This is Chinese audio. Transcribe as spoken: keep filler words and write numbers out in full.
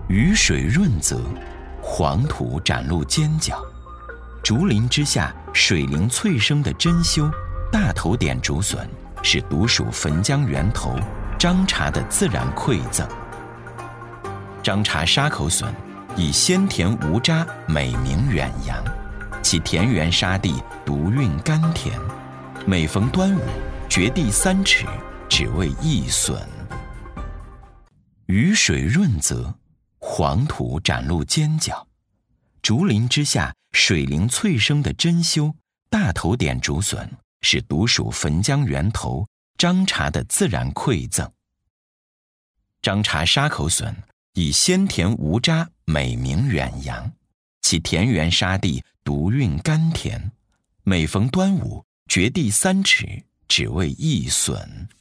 雨水润泽，黄土展露尖角。竹林之下，水灵翠生的珍馐大头点竹笋，是独属汾江源头张茶的自然馈赠。张茶沙口笋以鲜甜无渣美名远扬，其田园沙地独蕴甘甜。每逢端午，掘地三尺，只为一笋。雨水润泽，黄土展露尖角。竹林之下，水灵翠生的珍馐大头点竹笋，是独属汾江源头张茶的自然馈赠。张茶沙口笋以鲜甜无渣美名远扬，其田园沙地独蕴甘甜。每逢端午，掘地三尺，只为一笋。